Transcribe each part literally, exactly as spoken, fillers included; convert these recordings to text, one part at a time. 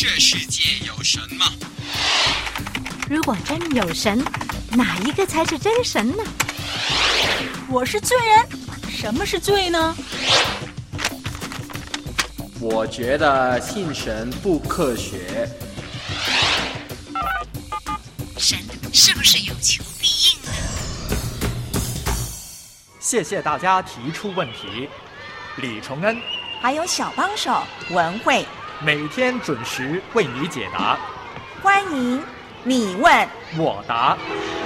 这世界有神吗？ 如果真有神，哪一个才是真神呢？ 我是罪人，什么是罪呢？ 我觉得信神不科学。 神是不是有求必应呢？ 谢谢大家提出问题，李崇恩还有小帮手文慧， 每天准时为你解答。 欢迎你问我答。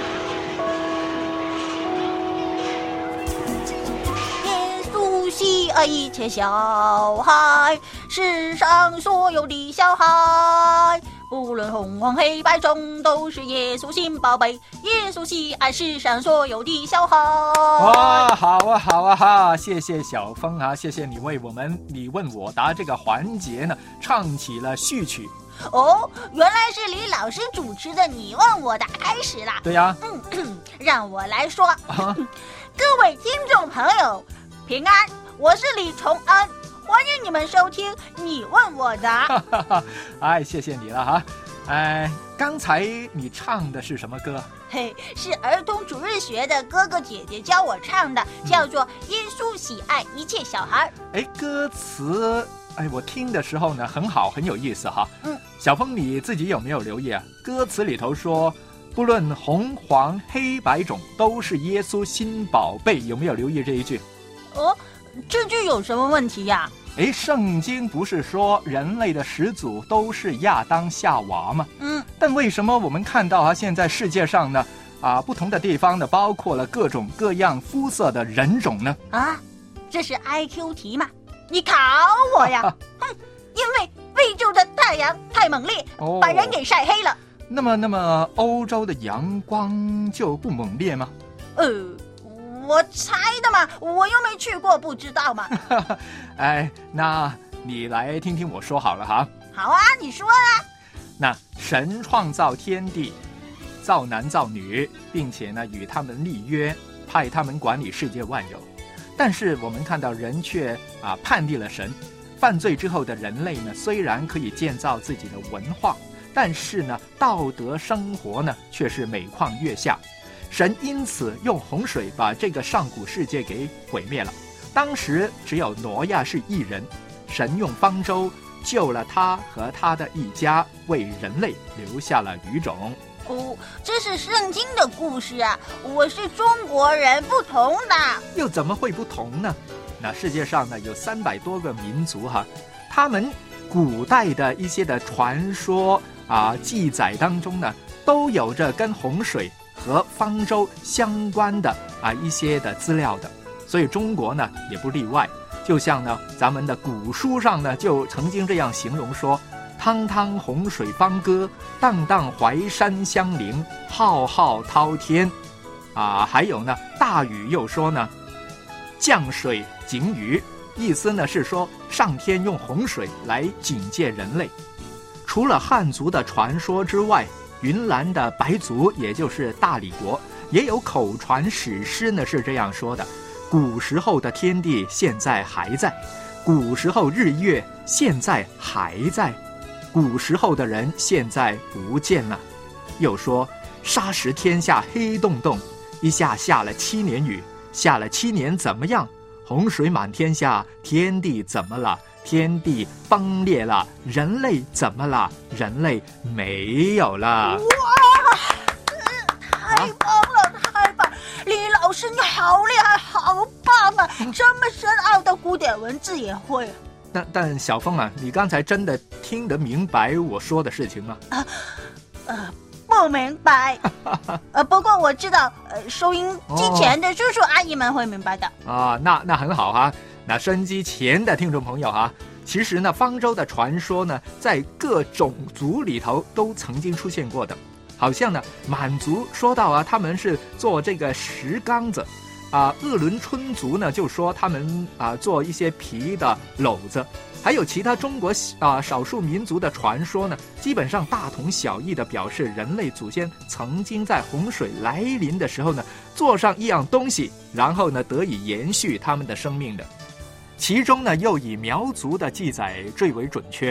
耶稣喜爱一切小孩，世上所有的小孩，不论红黄黑白中，都是耶稣心宝贝。耶稣喜爱世上所有的小孩。 哇，好啊，好啊哈！谢谢小峰啊，谢谢你为我们你问我答这个环节呢唱起了序曲。 哦，原来是李老师主持的你问我答开始啦。 对呀、 嗯，让我来说。 啊、 各位听众朋友，平安，我是李崇恩，欢迎你们收听你问我答。 哎，谢谢你了哈。哎，刚才你唱的是什么歌？ 嘿，是儿童主日学的哥哥姐姐教我唱的，叫做《耶稣喜爱一切小孩》。 哎，歌词，哎，我听的时候呢很好，很有意思哈。 嗯， 小峰你自己有没有留意啊？歌词里头说，不论红黄黑白种，都是耶稣心宝贝，有没有留意这一句？ 哦，这句有什么问题呀？ 哎，圣经不是说人类的始祖都是亚当夏娃吗？ 嗯， 但为什么我们看到啊，现在世界上呢，啊，不同的地方呢，包括了各种各样肤色的人种呢？ 啊，这是 I Q 题吗？你考我呀？哼，因为非洲的太阳太猛烈， 哦、 把人给晒黑了。 那么，那么欧洲的阳光就不猛烈吗？ 呃。我猜的嘛，我又没去过，不知道嘛。 哎，那你来听听我说好了哈。 好啊，你说啊。 那神创造天地，造男造女，并且呢与他们立约，派他们管理世界万有。但是我们看到人却啊叛逆了神，犯罪之后的人类呢，虽然可以建造自己的文化，但是呢道德生活呢却是每况愈下。神因此用洪水把这个上古世界给毁灭了。当时只有挪亚是义人，神用方舟救了他和他的一家，为人类留下了余种。 哦，这是圣经的故事啊，我是中国人，不同的。 又怎么会不同呢？那世界上呢有三百多个民族哈，他们古代的一些的传说啊记载当中呢，都有着跟洪水和方舟相关的啊一些的资料的，所以中国呢也不例外。就像呢咱们的古书上呢就曾经这样形容说，汤汤洪水方歌，荡荡淮山相邻，浩浩滔天啊。还有呢大禹又说呢，降水警雨，意思呢是说上天用洪水来警戒人类。除了汉族的传说之外，云南的白族，也就是大理国，也有口传史诗呢，是这样说的：古时候的天地现在还在，古时候日月现在还在，古时候的人现在不见了。又说沙时天下黑洞洞，一下下了七年雨，下了七年怎么样？洪水满天下，天地怎么了？天地崩裂了。人类怎么了？人类没有了。 哇，太棒了，太棒！李老师你好厉害，好棒啊！这么深奥的古典文字也会。 但但小峰啊，你刚才真的听得明白我说的事情吗？ 啊，呃，不明白。呃，不过我知道，呃，收音机前的叔叔阿姨们会明白的。 啊，那那很好哈。那收音机前的听众朋友哈，其实呢，方舟的传说呢，在各种族里头都曾经出现过的。好像呢，满族说到啊，他们是做这个石缸子。啊，鄂伦春族呢就说他们啊做一些皮的篓子，还有其他中国啊少数民族的传说呢，基本上大同小异的表示人类祖先曾经在洪水来临的时候呢，做上一样东西，然后呢得以延续他们的生命的。其中呢又以苗族的记载最为准确，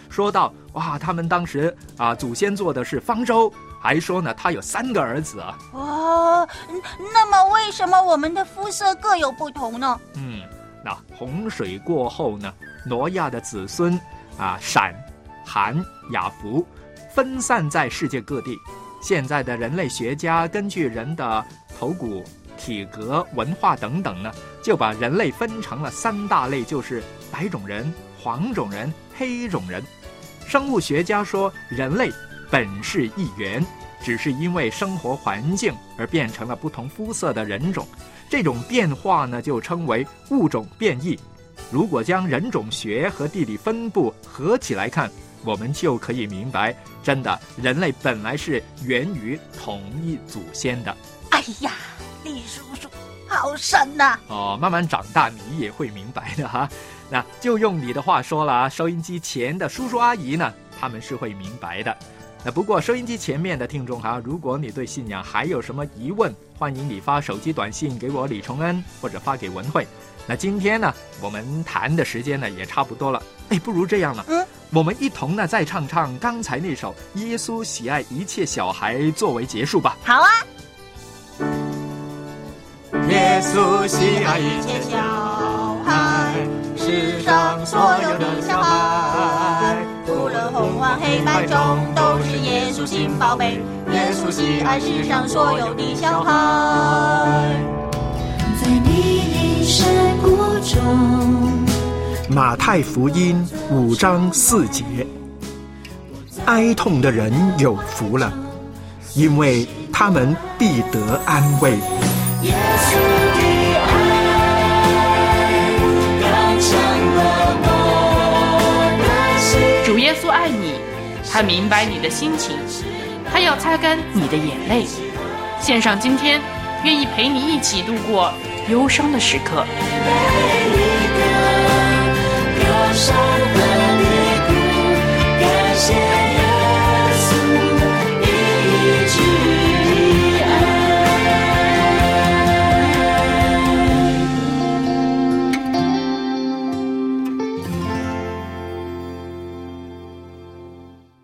说到哇，他们当时啊祖先做的是方舟，还说呢他有三个儿子啊。 哦，那么为什么我们的肤色各有不同呢？ 嗯，那洪水过后呢，挪亚的子孙啊闪、含、雅弗分散在世界各地。现在的人类学家根据人的头骨、体格、文化等等呢，就把人类分成了三大类，就是白种人、黄种人、黑种人。生物学家说，人类本是一元，只是因为生活环境而变成了不同肤色的人种。这种变化呢，就称为物种变异。如果将人种学和地理分布合起来看，我们就可以明白，真的，人类本来是源于同一祖先的。 哎呀，李叔叔好深呐、啊！ 哦，慢慢长大你也会明白的哈。那就用你的话说了，收音机前的叔叔阿姨呢，他们是会明白的。那不过收音机前面的听众哈，如果你对信仰还有什么疑问，欢迎你发手机短信给我李崇恩，或者发给文慧。那今天呢，我们谈的时间呢也差不多了，哎，不如这样了，嗯，我们一同呢再唱唱刚才那首《耶稣喜爱一切小孩》作为结束吧。 好啊。 耶稣喜爱一切小孩，世上所有的小孩， 无论红黄黑白中，都是耶稣心宝贝。耶稣喜爱世上所有的小孩。 在你的山谷中。 马太福音五章四节，哀痛的人有福了，因为他们必得安慰。 耶稣的爱刚强了我的心。 主耶稣爱你，他明白你的心情，他要擦干你的眼泪，献上今天，愿意陪你一起度过忧伤的时刻。 上